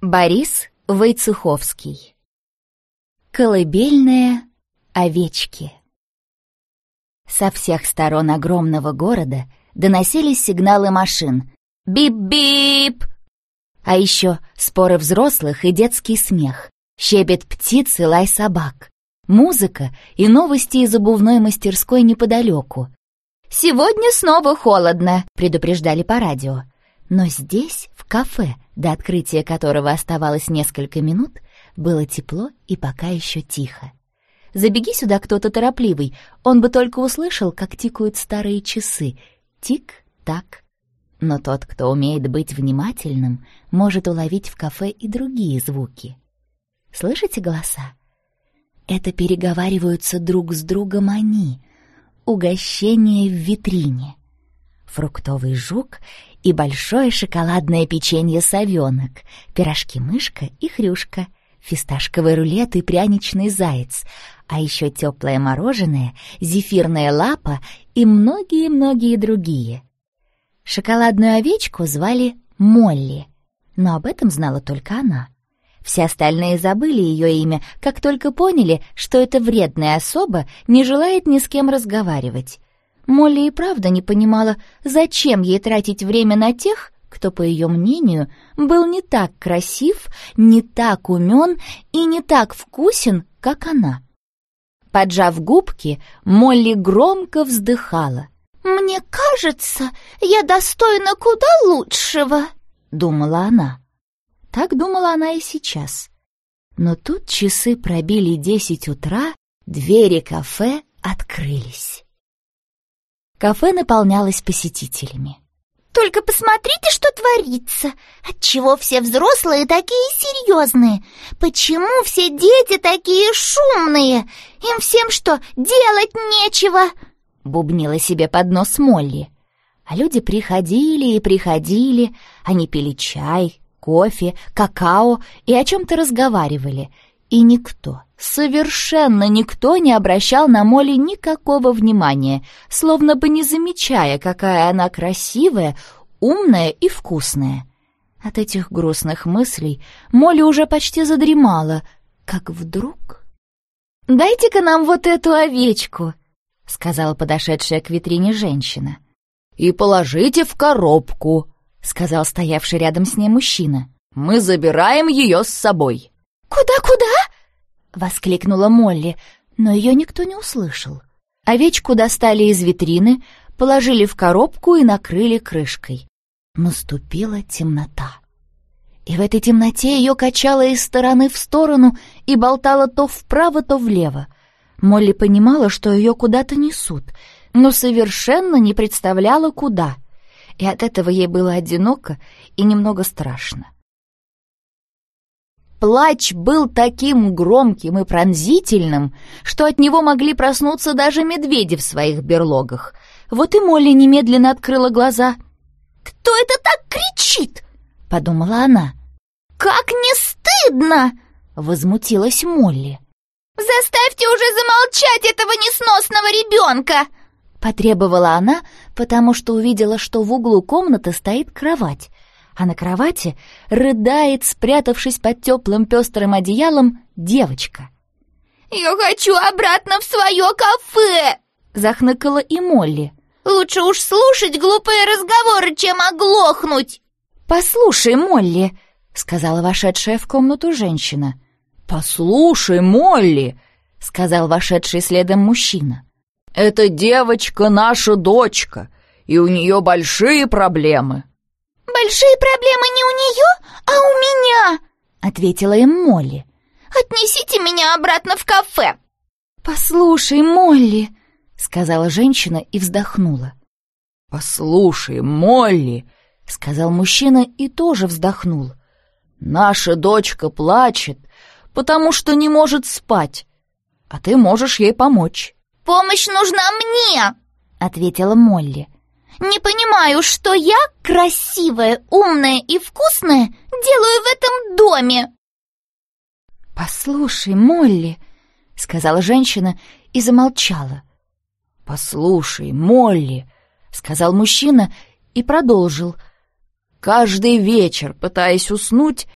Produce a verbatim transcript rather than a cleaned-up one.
Борис Войцеховский. Колыбельные овечки. Со всех сторон огромного города доносились сигналы машин. Бип-бип! А еще споры взрослых и детский смех, щебет птиц и лай собак, музыка и новости из обувной мастерской неподалеку. «Сегодня снова холодно», — предупреждали по радио. Но здесь, в кафе, до открытия которого оставалось несколько минут, было тепло и пока еще тихо. Забеги сюда кто-то торопливый, он бы только услышал, как тикают старые часы. Тик-так. Но тот, кто умеет быть внимательным, может уловить в кафе и другие звуки. Слышите голоса? Это переговариваются друг с другом они. Угощение в витрине. Фруктовый жук и большое шоколадное печенье совенок, пирожки-мышка и хрюшка, фисташковый рулет и пряничный заяц, а еще теплое мороженое, зефирная лапа и многие-многие другие. Шоколадную овечку звали Молли, но об этом знала только она. Все остальные забыли ее имя, как только поняли, что эта вредная особа не желает ни с кем разговаривать. Молли и правда не понимала, зачем ей тратить время на тех, кто, по ее мнению, был не так красив, не так умен и не так вкусен, как она. Поджав губки, Молли громко вздыхала. «Мне кажется, я достойна куда лучшего», — думала она. Так думала она и сейчас. Но тут часы пробили десять утра, двери кафе открылись. Кафе наполнялось посетителями. «Только посмотрите, что творится! Отчего все взрослые такие серьезные? Почему все дети такие шумные? Им всем что, делать нечего?» Бубнила себе под нос Молли. А люди приходили и приходили, они пили чай, кофе, какао и о чем-то разговаривали. И никто, совершенно никто не обращал на Молли никакого внимания, словно бы не замечая, какая она красивая, умная и вкусная. От этих грустных мыслей Молли уже почти задремала, как вдруг... «Дайте-ка нам вот эту овечку», — сказала подошедшая к витрине женщина. «И положите в коробку», — сказал стоявший рядом с ней мужчина. «Мы забираем ее с собой». «Куда-куда?» — воскликнула Молли, но ее никто не услышал. Овечку достали из витрины, положили в коробку и накрыли крышкой. Наступила темнота. И в этой темноте ее качало из стороны в сторону и болтало то вправо, то влево. Молли понимала, что ее куда-то несут, но совершенно не представляла, куда. И от этого ей было одиноко и немного страшно. Плач был таким громким и пронзительным, что от него могли проснуться даже медведи в своих берлогах. Вот и Молли немедленно открыла глаза. «Кто это так кричит?» — подумала она. «Как не стыдно!» — возмутилась Молли. «Заставьте уже замолчать этого несносного ребенка!» — потребовала она, потому что увидела, что в углу комнаты стоит кровать, а на кровати рыдает, спрятавшись под теплым пестрым одеялом, девочка. «Я хочу обратно в свое кафе!» — захныкала и Молли. «Лучше уж слушать глупые разговоры, чем оглохнуть!» «Послушай, Молли!» — сказала вошедшая в комнату женщина. «Послушай, Молли!» — сказал вошедший следом мужчина. «Эта девочка наша дочка, и у нее большие проблемы». «Большие проблемы не у нее, а у меня!» — ответила им Молли. «Отнесите меня обратно в кафе!» «Послушай, Молли!» — сказала женщина и вздохнула. «Послушай, Молли!» — сказал мужчина и тоже вздохнул. «Наша дочка плачет, потому что не может спать, а ты можешь ей помочь». «Помощь нужна мне!» — ответила Молли. «Не понимаю, что я, красивая, умная и вкусная, делаю в этом доме!» «Послушай, Молли!» — сказала женщина и замолчала. «Послушай, Молли!» — сказал мужчина и продолжил. «Каждый вечер, пытаясь уснуть,